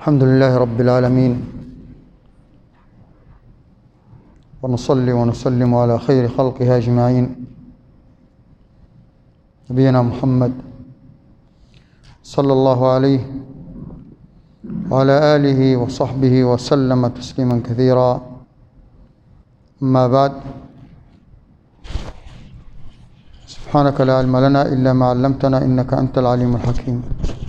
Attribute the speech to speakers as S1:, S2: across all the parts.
S1: الحمد لله رب العالمين، ونصلي ونسلم على خير خلقه أجمعين، نبينا محمد صلى الله عليه وعلى آله وصحبه وسلم تسليما كثيرا. أما بعد، سبحانك لا علم لنا إلا ما علمتنا إنك أنت العليم الحكيم.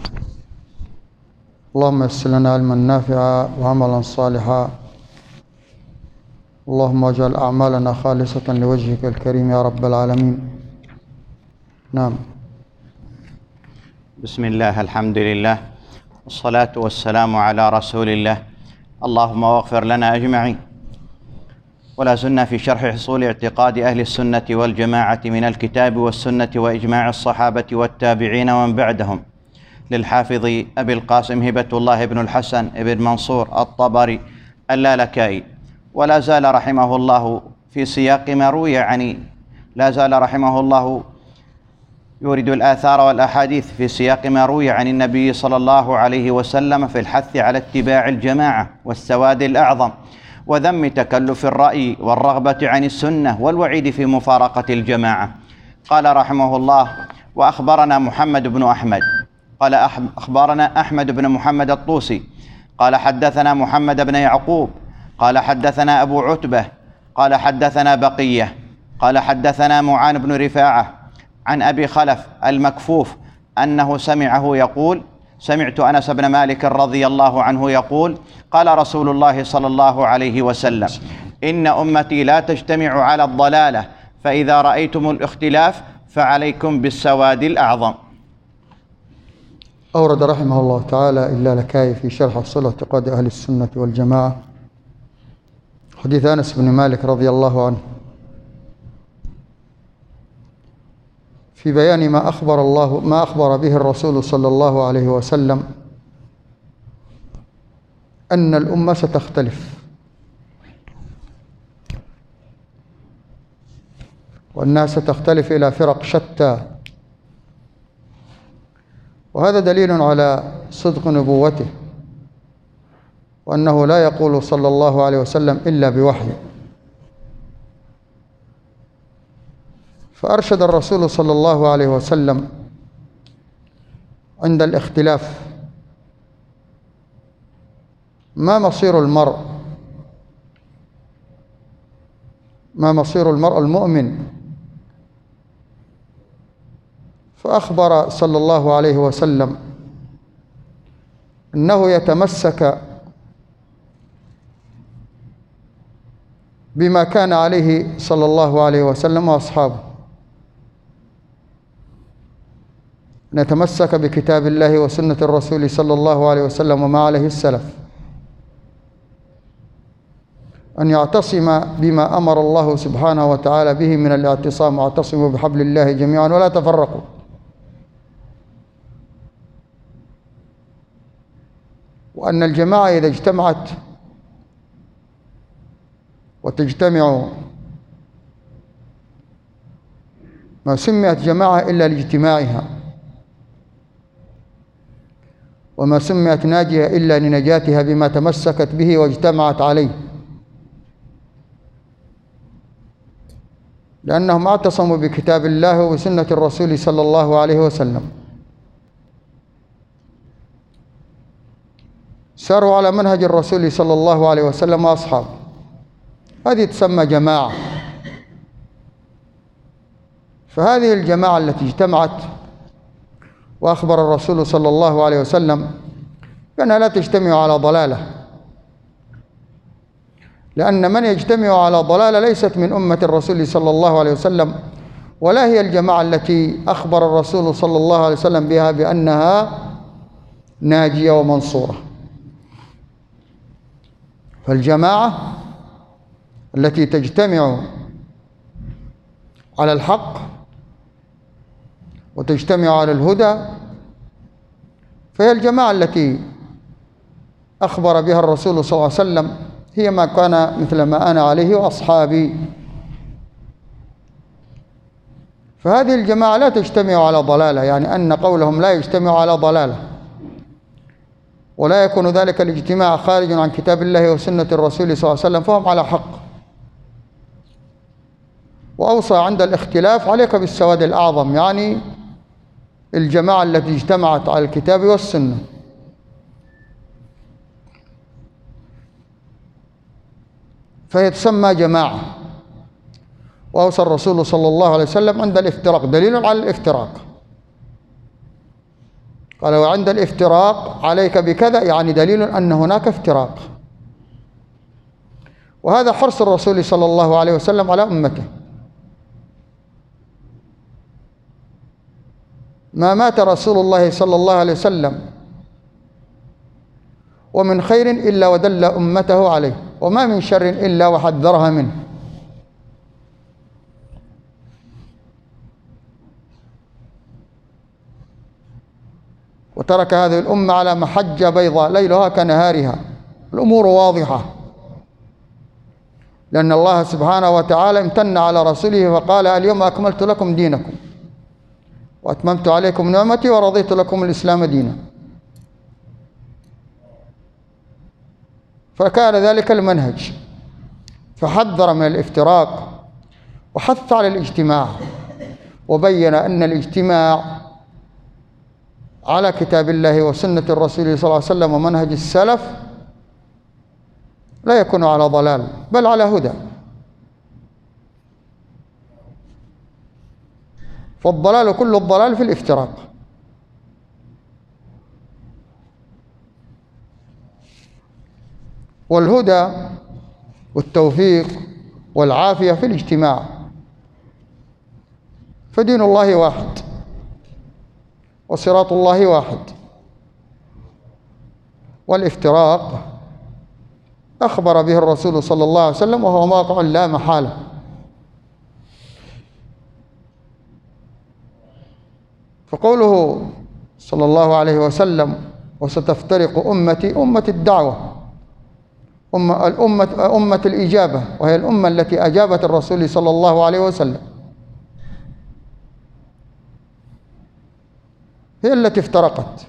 S1: اللهم يسر لنا علما نافعا وعملا صالحا، اللهم اجعل أعمالنا خالصة لوجهك الكريم يا رب العالمين. نعم.
S2: بسم الله، الحمد لله، والصلاة والسلام على رسول الله. اللهم واغفر لنا أجمعين. ولا زلنا في شرح حصول اعتقاد أهل السنة والجماعة من الكتاب والسنة وإجماع الصحابة والتابعين ومن بعدهم، للحافظ أبي القاسم هبة الله بن الحسن بن منصور الطبري اللالكائي. ولا زال رحمه الله في سياق ما روي لا زال رحمه الله يورد الآثار والأحاديث في سياق ما روي عن النبي صلى الله عليه وسلم في الحث على اتباع الجماعة والسواد الأعظم، وذم تكلف الرأي والرغبة عن السنة والوعيد في مفارقة الجماعة. قال رحمه الله: وأخبرنا محمد بن أحمد قال أخبرنا أحمد بن محمد الطوسي قال حدثنا محمد بن يعقوب قال حدثنا أبو عتبة قال حدثنا بقية قال حدثنا معان بن رفاعة عن أبي خلف المكفوف أنه سمعه يقول: سمعت أنس بن مالك رضي الله عنه يقول: قال رسول الله صلى الله عليه وسلم: إن أمتي لا تجتمع على الضلالة، فإذا رأيتم الاختلاف فعليكم بالسواد الأعظم.
S1: أورد رحمه الله تعالى اللالكائي في شرح أصول اعتقاد أهل السنة والجماعة حديث أنس بن مالك رضي الله عنه في بيان ما أخبر به الرسول صلى الله عليه وسلم أن الأمة ستختلف، والناس ستختلف إلى فرق شتى، وهذا دليل على صدق نبوته، وأنه لا يقول صلى الله عليه وسلم إلا بوحي. فأرشد الرسول صلى الله عليه وسلم عند الاختلاف ما مصير المرء المؤمن، فأخبر صلى الله عليه وسلم أنه يتمسك بما كان عليه صلى الله عليه وسلم وأصحابه، نتمسك بكتاب الله وسنة الرسول صلى الله عليه وسلم وما عليه السلف، أن يعتصم بما أمر الله سبحانه وتعالى به من الاعتصام: واعتصموا بحبل الله جميعا ولا تفرقوا. وأن الجماعة إذا اجتمعت وتجتمع ما سميت جماعة إلا لاجتماعها، وما سميت ناجية إلا لنجاتها بما تمسكت به واجتمعت عليه، لأنهم اعتصموا بكتاب الله وسنة الرسول صلى الله عليه وسلم، ساروا على منهج الرسول صلى الله عليه وسلم وأصحابه، هذه تسمى جماعة. فهذه الجماعة التي اجتمعت وأخبر الرسول صلى الله عليه وسلم بأنها لا تجتمع على ضلالة، لأن من يجتمع على ضلالة ليست من أمة الرسول صلى الله عليه وسلم، ولا هي الجماعة التي أخبر الرسول صلى الله عليه وسلم بها بأنها ناجية ومنصورة. فالجماعة التي تجتمع على الحق وتجتمع على الهدى فهي الجماعة التي أخبر بها الرسول صلى الله عليه وسلم، هي ما كان مثل ما أنا عليه وأصحابي. فهذه الجماعة لا تجتمع على ضلالة، يعني أن قولهم لا يجتمع على ضلالة، ولا يكون ذلك الاجتماع خارج عن كتاب الله وسنة الرسول صلى الله عليه وسلم فهم على حق. وأوصى عند الاختلاف عليك بالسواد الأعظم، يعني الجماعة التي اجتمعت على الكتاب والسنة. فهي تسمى جماعة. وأوصى الرسول صلى الله عليه وسلم عند الافتراق، دليل على الافتراق، قال وعند الافتراق عليك بكذا، يعني دليل أن هناك افتراق. وهذا حرص الرسول صلى الله عليه وسلم على أمته. ما مات رسول الله صلى الله عليه وسلم ومن خير إلا ودل أمته عليه، وما من شر إلا وحذرها منه. وترك هذه الأمة على محجة بيضاء ليلها كنهارها، الأمور واضحة، لأن الله سبحانه وتعالى امتن على رسوله فقال اليوم أكملت لكم دينكم وأتممت عليكم نعمتي ورضيت لكم الإسلام دينا. فكان ذلك المنهج، فحذر من الافتراق وحث على الاجتماع، وبين أن الاجتماع على كتاب الله وسنة الرسول صلى الله عليه وسلم ومنهج السلف لا يكون على ضلال بل على هدى. فالضلال كل الضلال في الافتراق. والهدى والتوفيق والعافية في الاجتماع. فدين الله واحد وصراط الله واحد. والافتراق أخبر به الرسول صلى الله عليه وسلم وهو واقع لا محالة. فقوله صلى الله عليه وسلم وستفترق أمتي، أمة الدعوة، أمة الإجابة، وهي الأمة التي أجابت الرسول صلى الله عليه وسلم، هي التي افترقت.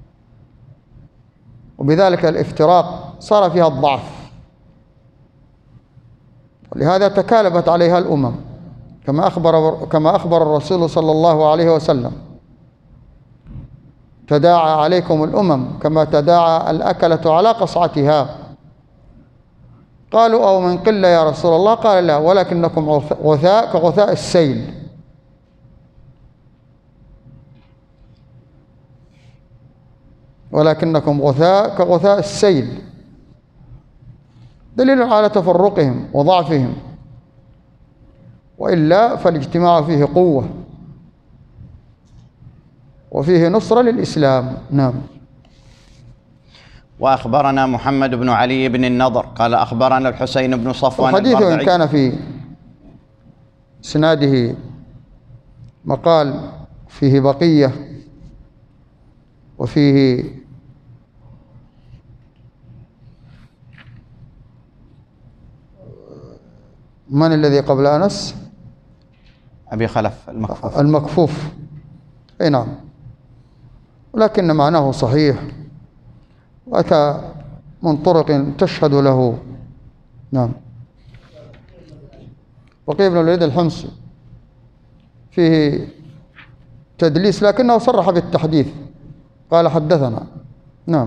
S1: وبذلك الافتراق صار فيها الضعف، ولهذا تكالبت عليها الأمم كما أخبر الرسول صلى الله عليه وسلم: تداعى عليكم الأمم كما تداعى الأكلة على قصعتها. قالوا: أو من قلة يا رسول الله؟ قال: لا، ولكنكم غثاء كغثاء السيل. ولكنكم غثاء كغثاء السيل، دليل على تفرقهم وضعفهم. وإلا فالاجتماع فيه قوة وفيه نصرة للإسلام. نعم.
S2: وأخبرنا محمد بن علي بن النضر قال أخبرنا الحسين بن صفوان
S1: الحديث إن كان في سناده مقال فيه بقية وفيه من الذي قبل أنس؟
S2: أبي خلف
S1: المكفوف. أي نعم، ولكن معناه صحيح وأتى من طرق تشهد له. نعم. بقي بن الوليد الحمصي فيه تدليس لكنه صرح بالتحديث، قال حدثنا. نعم.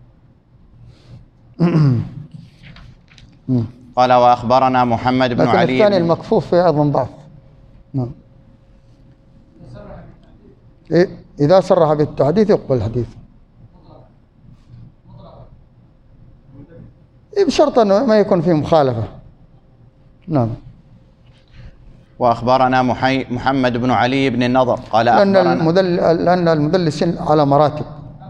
S2: قال وأخبرنا محمد بن علي.
S1: لكن الثاني المكفوف فيه أيضا ضعف. نعم. إذا صرح بالتحديث يقبل الحديث بشرط أنه ما يكون فيه مخالفة. نعم.
S2: وأخبرنا محمد بن علي بن النضر قال
S1: لأن المدلسين على مراتب.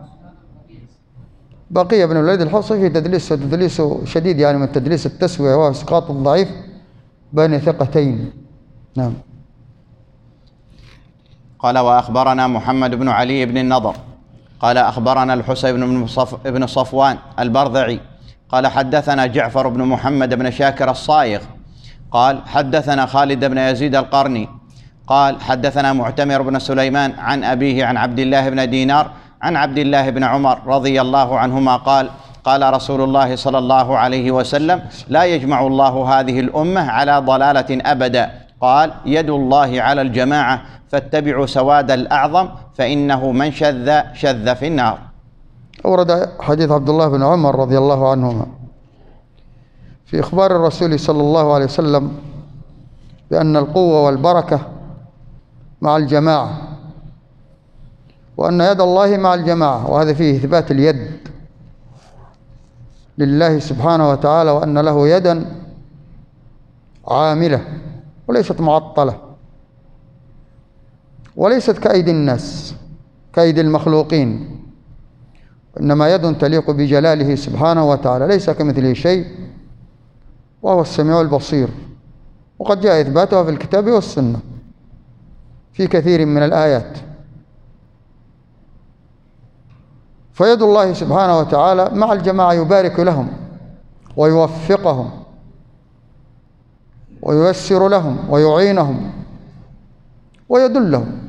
S1: بقية بن الوليد الحمصي في تدليس شديد، يعني من تدليس التسوية وإسقاط الضعيف بين ثقتين. نعم.
S2: قال وأخبرنا محمد بن علي بن النضر قال أخبرنا الحسين بن صفوان البرذعي قال حدثنا جعفر بن محمد بن شاكر الصايغ قال حدثنا خالد بن يزيد القرني قال حدثنا معتمر بن سليمان عن أبيه عن عبد الله بن دينار عن عبد الله بن عمر رضي الله عنهما قال: قال رسول الله صلى الله عليه وسلم: لا يجمع الله هذه الأمة على ضلالة أبدا. قال: يد الله على الجماعة، فاتبعوا سواد الأعظم، فإنه من شذ في النار.
S1: أورد حديث عبد الله بن عمر رضي الله عنهما في إخبار الرسول صلى الله عليه وسلم بأن القوة والبركة مع الجماعة، وأن يد الله مع الجماعة، وهذا فيه إثبات اليد لله سبحانه وتعالى، وأن له يدا عاملة وليست معطلة، وليست كأيدي الناس كأيدي المخلوقين، إنما يد تليق بجلاله سبحانه وتعالى، ليس كمثله شيء وهو السميع البصير. وقد جاء إثباتها في الكتاب والسنة في كثير من الآيات. فيد الله سبحانه وتعالى مع الجماعة، يبارك لهم ويوفقهم وييسر لهم ويعينهم ويدلهم،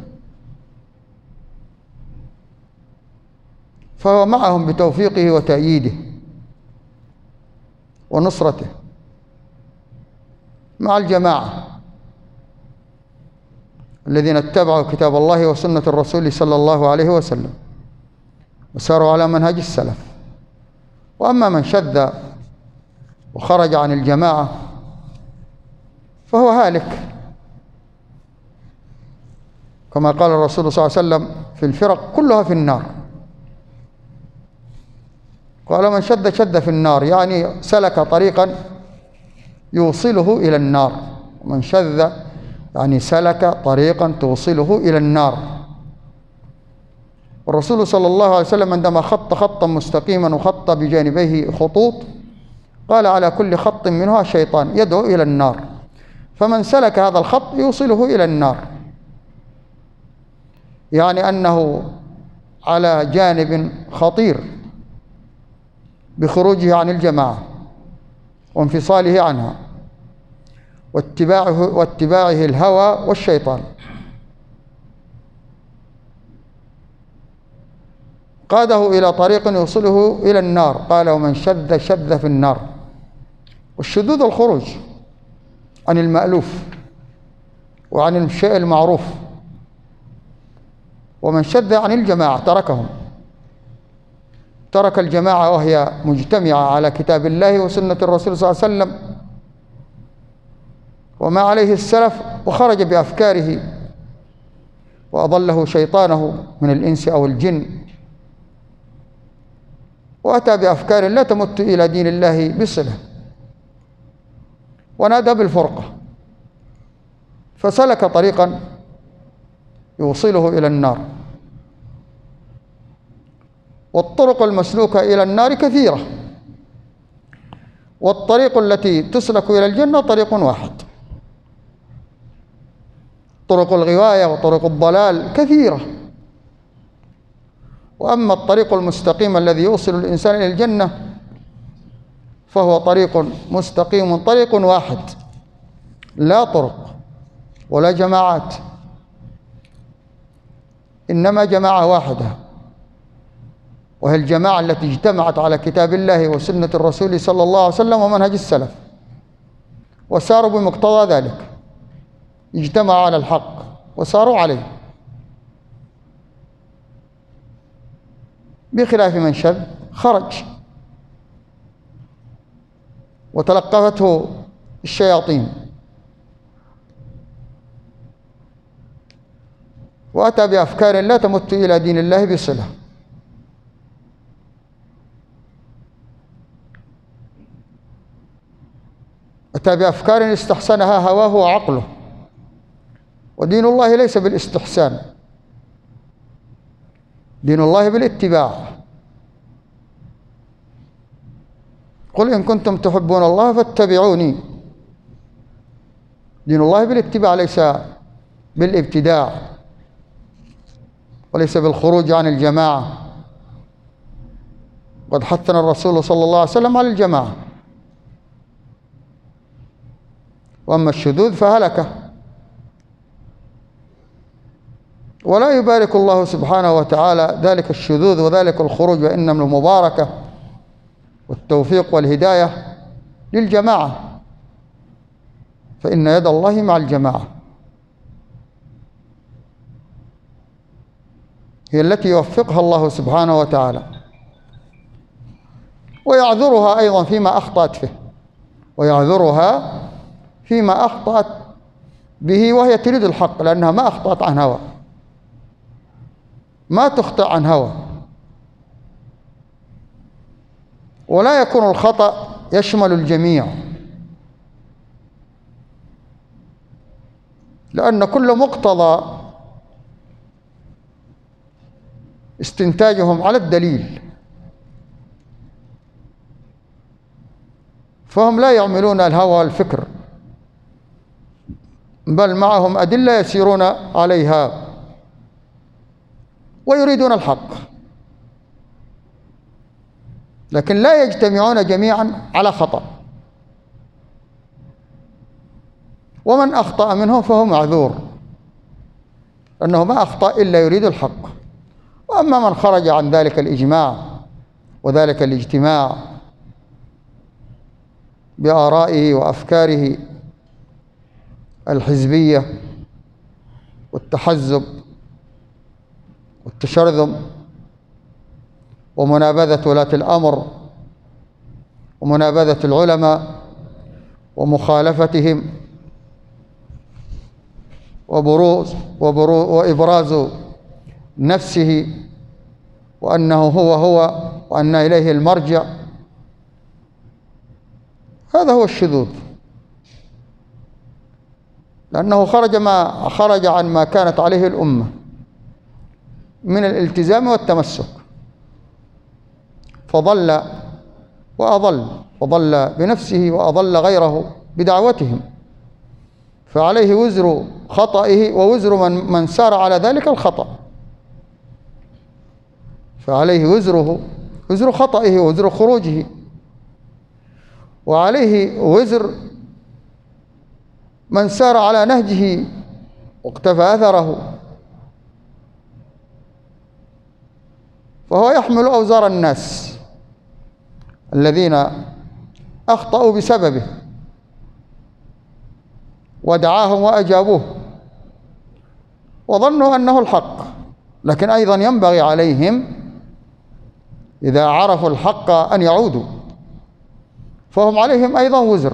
S1: فهو معهم بتوفيقه وتأييده ونصرته، مع الجماعة الذين اتبعوا كتاب الله وسنة الرسول صلى الله عليه وسلم وساروا على منهج السلف. وأما من شذ وخرج عن الجماعة فهو هالك، كما قال الرسول صلى الله عليه وسلم: في الفرق كلها في النار. قال: من شذ في النار، يعني سلك طريقا يوصله إلى النار. من شذ يعني سلك طريقا توصله إلى النار. والرسول صلى الله عليه وسلم عندما خط خطا مستقيما وخط بجانبيه خطوط، قال: على كل خط منها شيطان يدعو إلى النار، فمن سلك هذا الخط يوصله إلى النار، يعني أنه على جانب خطير بخروجه عن الجماعة وانفصاله عنها واتباعه الهوى والشيطان. قاده إلى طريق يوصله إلى النار. قال: ومن شذ في النار. والشذوذ الخروج عن المألوف وعن الشيء المعروف. ومن شذ عن الجماعة تركهم، ترك الجماعة وهي مجتمعة على كتاب الله وسنة الرسول صلى الله عليه وسلم وما عليه السلف، وخرج بأفكاره وأضله شيطانه من الإنس أو الجن، وأتى بأفكار لا تمت إلى دين الله بصلة، ونادى بالفرقة، فسلك طريقا يوصله إلى النار. والطرق المسلوكة إلى النار كثيرة، والطريق التي تسلك إلى الجنة طريق واحد. طرق الغواية وطرق الضلال كثيرة، وأما الطريق المستقيم الذي يوصل الإنسان إلى الجنة فهو طريق مستقيم، طريق واحد، لا طرق ولا جماعات، إنما جماعة واحدة، وهي الجماعة التي اجتمعت على كتاب الله وسنة الرسول صلى الله عليه وسلم ومنهج السلف، وساروا بمقتضى ذلك، اجتمعوا على الحق وساروا عليه، بخلاف من شذ خرج وتلقفته الشياطين وأتى بأفكار لا تمت إلى دين الله بصلة. أتى بأفكار استحسنها هواه وعقله، ودين الله ليس بالاستحسان، دين الله بالاتباع. قل إن كنتم تحبون الله فاتبعوني. دين الله بالاتباع ليس بالابتداع، وليس بالخروج عن الجماعة. قد حثنا الرسول صلى الله عليه وسلم على الجماعة. وأما الشذوذ فهلكة، ولا يبارك الله سبحانه وتعالى ذلك الشذوذ وذلك الخروج، وإنما المباركة والتوفيق والهداية للجماعة، فإن يد الله مع الجماعة، هي التي يوفقها الله سبحانه وتعالى، ويعذرها أيضا فيما أخطأت فيه، ويعذرها فيما أخطأت به وهي تريد الحق، لأنها ما أخطأت عن هوى، ما تخطئ عن هوى. ولا يكون الخطأ يشمل الجميع، لأن كل مقتضى استنتاجهم على الدليل، فهم لا يعملون الهوى والفكر، بل معهم أدلة يسيرون عليها ويريدون الحق، لكن لا يجتمعون جميعا على خطأ، ومن أخطأ منهم فهو معذور، لأنه ما أخطأ إلا يريد الحق. وأما من خرج عن ذلك الإجماع وذلك الاجتماع بآرائه وأفكاره الحزبية والتحزب والتشرذم ومنابذة ولاة الأمر ومنابذة العلماء ومخالفتهم وإبراز نفسه وأنه هو وأن إليه المرجع، هذا هو الشذوذ، لأنه خرج عن ما كانت عليه الأمة من الالتزام والتمسك، فضل وأضل، وضل بنفسه وأضل غيره بدعوتهم، فعليه وزر خطئه ووزر من سار على ذلك الخطأ، فعليه وزر خطئه ووزر خروجه، وعليه وزر من سار على نهجه واقتفى أثره، فهو يحمل أوزار الناس الذين أخطأوا بسببه ودعاهم وأجابوه وظنوا أنه الحق، لكن أيضا ينبغي عليهم إذا عرفوا الحق أن يعودوا، فهم عليهم أيضا وزر،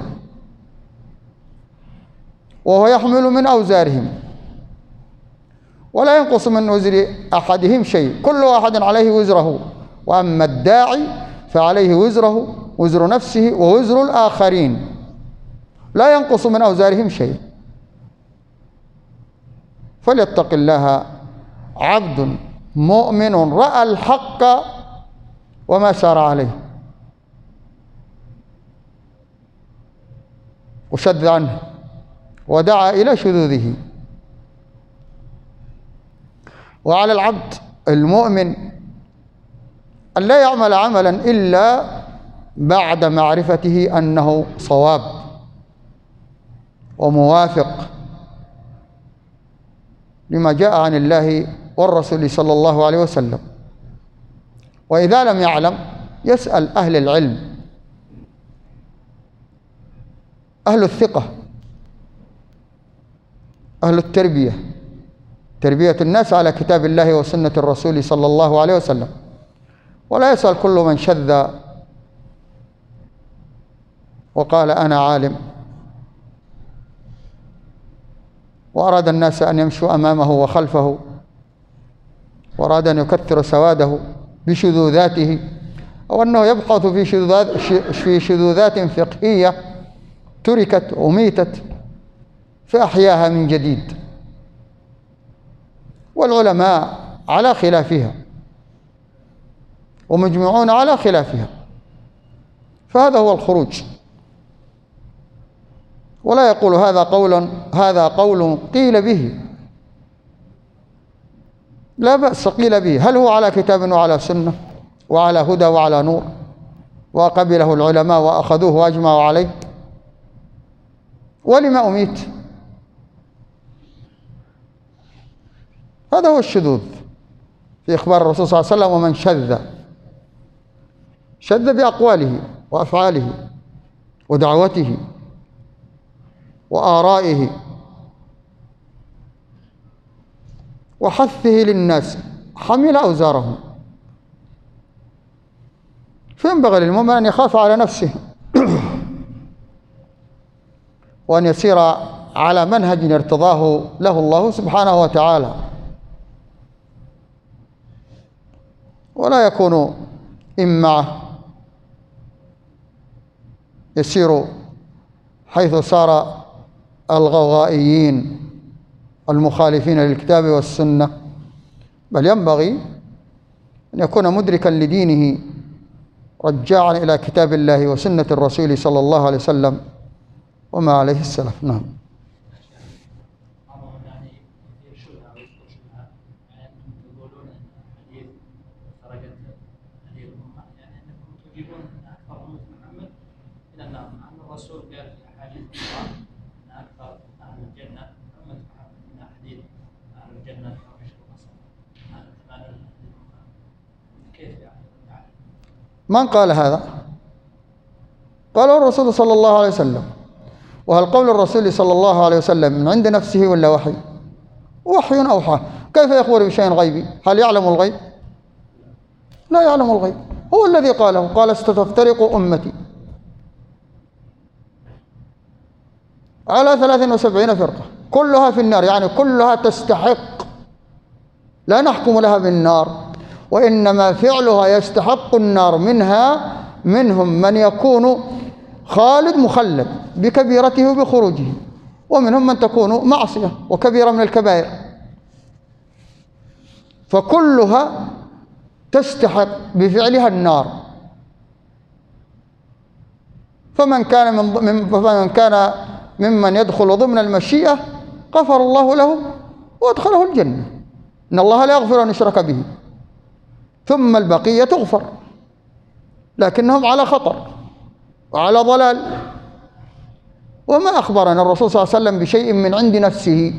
S1: وهو يحمل من أوزارهم ولا ينقص من وزر أحدهم شيء، كل واحد عليه وزره، وأما الداعي فعليه وزره، وزر نفسه ووزر الآخرين، لا ينقص من أوزارهم شيء. فليتق الله عبد مؤمن رأى الحق وما سار عليه وشد عنه ودعا إلى شذوذه. وعلى العبد المؤمن أن لا يعمل عملا إلا بعد معرفته أنه صواب وموافق لما جاء عن الله والرسول صلى الله عليه وسلم، وإذا لم يعلم يسأل أهل العلم، أهل الثقة، أهل التربية، تربية الناس على كتاب الله وسنة الرسول صلى الله عليه وسلم، ولا يسأل كل من شذ وقال أنا عالم وأراد الناس أن يمشوا أمامه وخلفه، وأراد أن يكثر سواده بشذوذاته، أو أنه يبحث في شذوذات فقهية تركت وميتت فأحياها من جديد، والعلماء على خلافها ومجمعون على خلافها، فهذا هو الخروج. ولا يقول هذا قول قيل به، لا بأس قيل به، هل هو على كتاب وعلى سنة وعلى هدى وعلى نور وقبله العلماء وأخذوه وأجمعوا عليه؟ ولما أميت؟ هذا هو الشذوذ في إخبار الرسول صلى الله عليه وسلم. ومن شذ بأقواله وأفعاله ودعوته وآرائه وحثه للناس حمل أوزارهم. فينبغي للمؤمن أن يخاف على نفسه وأن يسير على منهج ارتضاه له الله سبحانه وتعالى، ولا يكون إمعة يسير حيث سار الغوغائيين المخالفين للكتاب والسنة، بل ينبغي أن يكون مدركا لدينه رجاعا إلى كتاب الله وسنة الرسول صلى الله عليه وسلم وما عليه السلف. نعم. من قال هذا؟ قاله الرسول صلى الله عليه وسلم. وهل قول الرسول صلى الله عليه وسلم من عند نفسه ولا وحي؟ وحي أوحى. كيف يخبر بشيء غيبي؟ هل يعلم الغيب؟ لا يعلم الغيب. هو الذي قاله، قال ستفترق أمتي على 73 فرقة كلها في النار، يعني كلها تستحق، لا نحكم لها بالنار، وإنما فعلها يستحق النار. منهم من يكون خالد مخلد بكبيرته وبخروجه، ومنهم من تكون معصية وكبيرة من الكبائر، فكلها تستحق بفعلها النار. فمن كان ممن يدخل ضمن المشيئة غفر الله له وادخله الجنة، إن الله لا يغفر أن يشرك به، ثم البقية تغفر، لكنهم على خطر وعلى ضلال. وما أخبرنا الرسول صلى الله عليه وسلم بشيء من عند نفسه.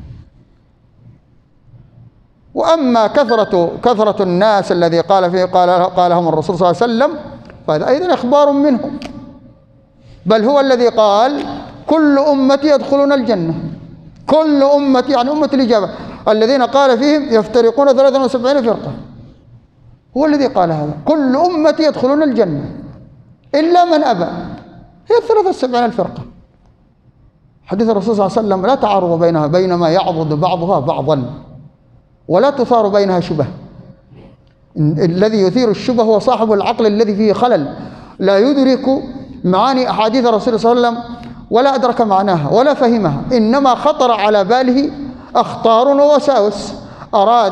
S1: وأما كثرة الناس الذي قالهم الرسول صلى الله عليه وسلم فهذا أيضا إخبار منه، بل هو الذي قال كل أمتي يدخلون الجنة. كل أمتي يعني أمة الإجابة الذين قال فيهم يفترقون 73 فرقة، هو الذي قال هذا، كل أمتي يدخلون الجنة إلا من أبى، هي 73 الفرقة. حديث الرسول صلى الله عليه وسلم لا تعارض بينها، بينما يعضد بعضها بعضا، ولا تثار بينها شبه. الذي يثير الشبه هو صاحب العقل الذي فيه خلل، لا يدرك معاني أحاديث الرسول صلى الله عليه وسلم ولا أدرك معناها ولا فهمها، إنما خطر على باله أخطار ووساوس، أراد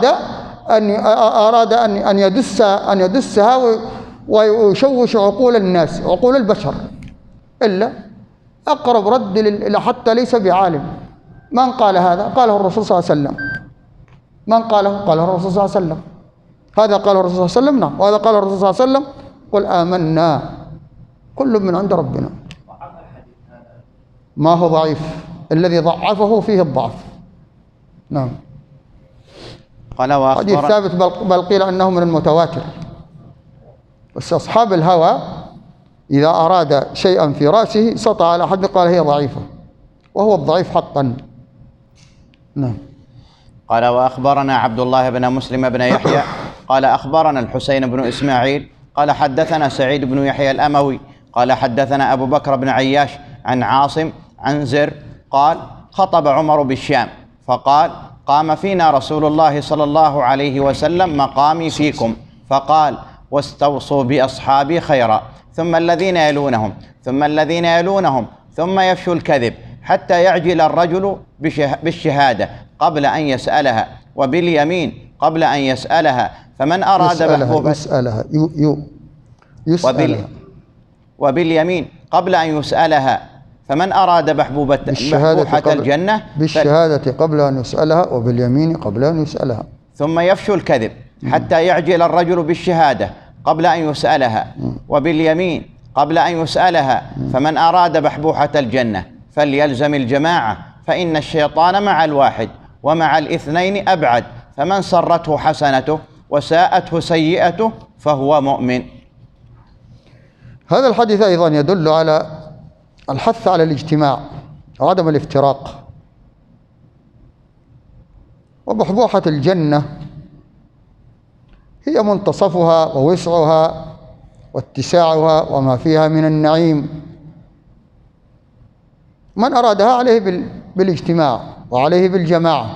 S1: أن يدسها ويشوش عقول الناس، عقول البشر. إلا أقرب رد حتى ليس بعالم. من قال هذا؟ قاله الرسول صلى الله عليه وسلم. من قاله؟ قاله الرسول صلى الله عليه وسلم. هذا قاله الرسول صلى الله عليه وسلم، نعم، وهذا قاله الرسول صلى الله عليه وسلم. قل آمنا كل من عند ربنا. ما هو ضعيف، الذي ضعفه فيه الضعف. نعم. حديث ثابت، بل قيل أنه من المتواتر. بس أصحاب الهوى إذا أراد شيئا في رأسه سطع على حد قال هي ضعيفة، وهو الضعيف حقا. نعم.
S2: قال وأخبرنا عبد الله بن مسلم بن يحيى قال أخبرنا الحسين بن إسماعيل قال حدثنا سعيد بن يحيى الأموي قال حدثنا أبو بكر بن عياش عن عاصم عن زر قال خطب عمر بالشام فقال قام فينا رسول الله صلى الله عليه وسلم مقامي فيكم، فقال واستوصوا بأصحابي خيرا، ثم الذين يلونهم ثم الذين يلونهم، ثم يفشو الكذب حتى يعجل الرجل بالشهادة قبل أن يسألها، وباليمين قبل أن يسألها، فمن أراد محبوبة وباليمين قبل أن يسألها، فمن أراد محبوحة الجنة
S1: بالشهادة قبل أن يسألها، وباليمين قبل أن يسألها،
S2: ثم يفشو الكذب حتى يعجل الرجل بالشهادة قبل أن يسألها، وباليمين قبل أن يسألها، فمن أراد محبوحة الجنة فليلزم الجماعة، فإن الشيطان مع الواحد ومع الاثنين أبعد، فمن سرته حسنته وساءته سيئته فهو مؤمن.
S1: هذا الحديث أيضا يدل على الحث على الاجتماع وعدم الافتراق، وبحبوحة الجنة هي منتصفها ووسعها واتساعها وما فيها من النعيم. من أرادها عليه بالاجتماع وعليه بالجماعة.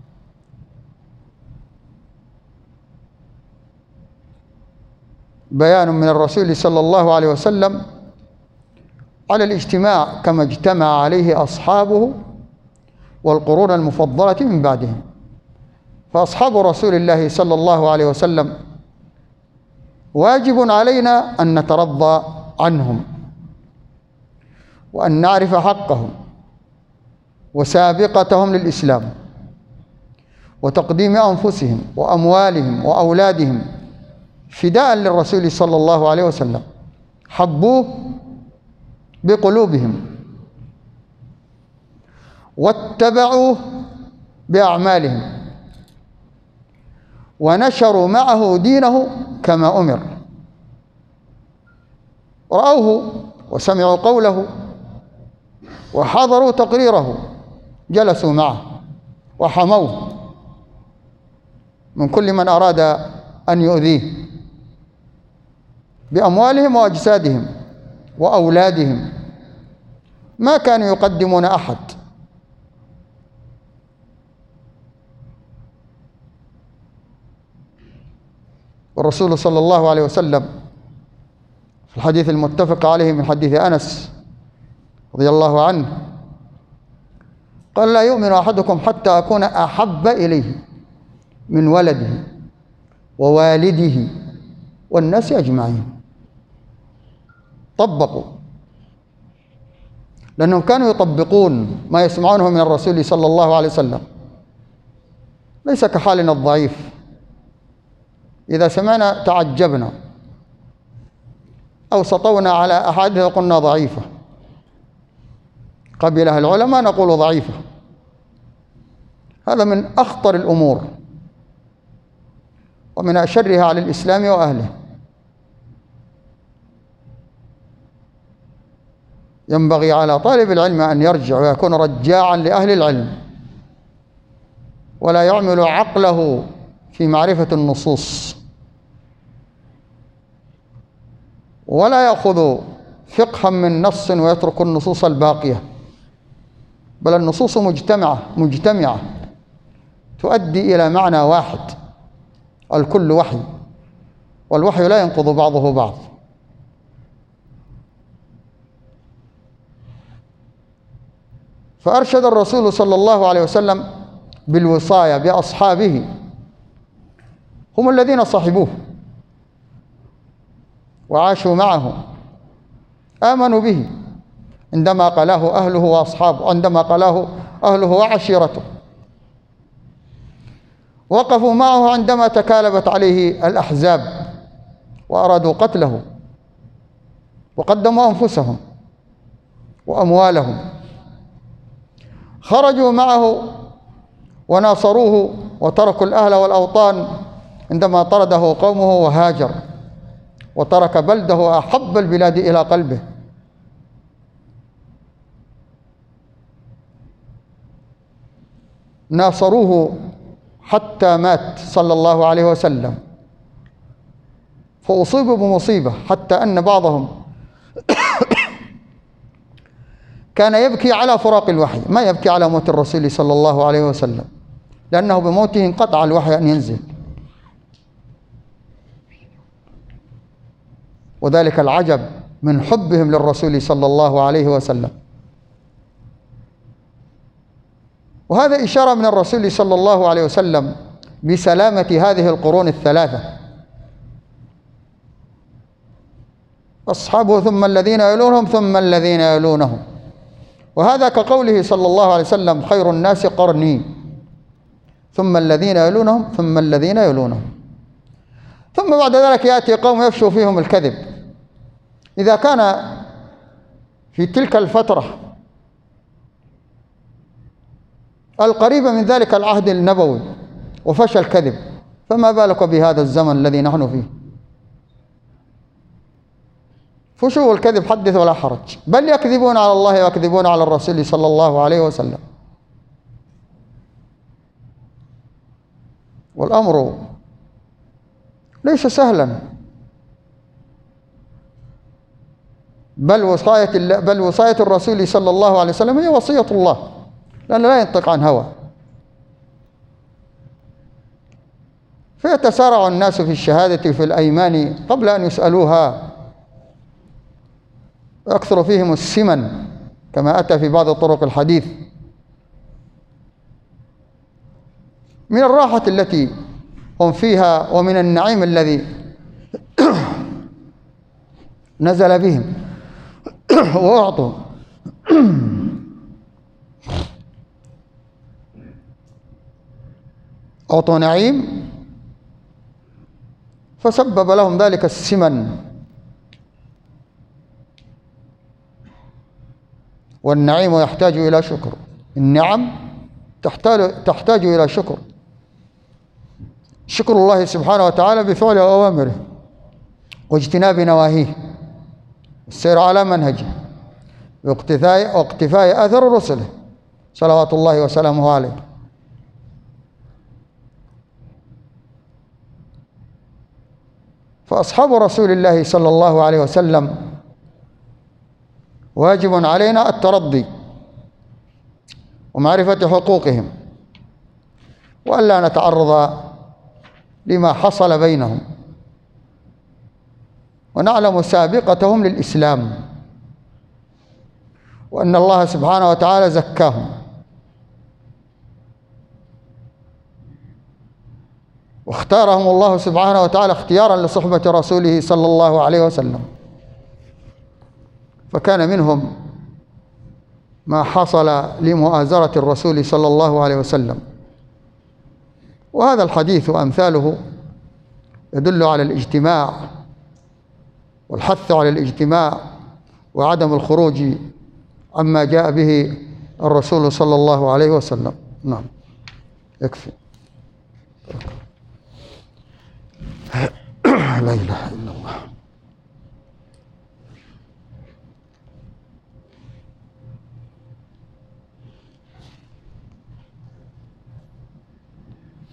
S1: بيان من الرسول صلى الله عليه وسلم على الاجتماع كما اجتمع عليه أصحابه والقرون المفضلة من بعدهم. فأصحاب رسول الله صلى الله عليه وسلم واجب علينا أن نترضى عنهم وأن نعرف حقهم وسابقتهم للإسلام وتقديم أنفسهم وأموالهم وأولادهم فداء للرسول صلى الله عليه وسلم. حبوه بقلوبهم واتبعوه بأعمالهم ونشروا معه دينه كما أمر. رأوه وسمعوا قوله وحضروا تقريره، جلسوا معه وحموه من كل من أراد أن يؤذيه بأموالهم وأجسادهم وأولادهم. ما كانوا يقدمون أحد. والرسول صلى الله عليه وسلم في الحديث المتفق عليه من حديث أنس رضي الله عنه قال: لا يؤمن أحدكم حتى أكون أحب إليه من ولده ووالده والناس أجمعين. طبقوا، لأنهم كانوا يطبقون ما يسمعونه من الرسول صلى الله عليه وسلم. ليس كحالنا الضعيف، إذا سمعنا تعجبنا أو سطونا على أحاديث قلنا ضعيفة، قبلها العلماء نقول ضعيفة. هذا من أخطر الأمور ومن أشرها على الإسلام وأهله. ينبغي على طالب العلم أن يرجع ويكون رجاعا لأهل العلم، ولا يعمل عقله في معرفة النصوص، ولا يأخذ فقها من نص ويترك النصوص الباقية، بل النصوص مجتمعة تؤدي إلى معنى واحد. الكل وحي، والوحي لا ينقض بعضه بعض. فأرشد الرسول صلى الله عليه وسلم بالوصاية بأصحابه، هم الذين صحبوه وعاشوا معه، آمنوا به عندما قاله أهله وأصحابه، عندما قاله أهله وعشيرته، وقفوا معه عندما تكالبت عليه الأحزاب وأرادوا قتله، وقدموا أنفسهم وأموالهم، خرجوا معه وناصروه وتركوا الأهل والأوطان عندما طرده قومه وهاجر وترك بلده أحب البلاد إلى قلبه. ناصروه حتى مات صلى الله عليه وسلم، فأصيبوا بمصيبة حتى أن بعضهم كان يبكي على فراق الوحي، ما يبكي على موت الرسول صلى الله عليه وسلم، لأنه بموته انقطع الوحي أن ينزل. وذلك العجب من حبهم للرسول صلى الله عليه وسلم. وهذا إشارة من الرسول صلى الله عليه وسلم بسلامة هذه القرون الثلاثة، أصحابه ثم الذين يلونهم ثم الذين يلونهم. وهذا كقوله صلى الله عليه وسلم: خير الناس قرني ثم الذين يلونهم ثم الذين يلونهم. ثم بعد ذلك يأتي قوم يفشوا فيهم الكذب. إذا كان في تلك الفترة القريبة من ذلك العهد النبوي وفشى الكذب، فما بالك بهذا الزمن الذي نحن فيه؟ فشو الكذب حدث ولا حرج، بل يكذبون على الله ويكذبون على الرسول صلى الله عليه وسلم. والأمر ليس سهلا، بل وصاية الرسول صلى الله عليه وسلم هي وصية الله، لأنه لا ينطق عن هوى. فيتسارع الناس في الشهادة في الأيمان قبل أن يسألوها، ويكثر فيهم السمن كما أتى في بعض طرق الحديث. من الراحة التي هم فيها ومن النعيم الذي نزل بهم وأعطوا نعيم، فسبب لهم ذلك السمن. والنعيم يحتاج إلى شكر، النعم تحتاج إلى شكر. شكر الله سبحانه وتعالى بفعل أوامره واجتناب نواهيه، السير على منهجه، واقتفاء أثر رسله صلوات الله وسلامه عليه. فأصحاب رسول الله صلى الله عليه وسلم واجب علينا الترضي ومعرفة حقوقهم، وألا نتعرض لما حصل بينهم، ونعلم سابقتهم للإسلام، وأن الله سبحانه وتعالى زكاهم واختارهم الله سبحانه وتعالى اختيارا لصحبة رسوله صلى الله عليه وسلم. فكان منهم ما حصل لمؤازرة الرسول صلى الله عليه وسلم، وهذا الحديث وأمثاله يدل على الاجتماع والحث على الاجتماع وعدم الخروج عما جاء به الرسول صلى الله عليه وسلم. نعم، يكفي. لا إله إلا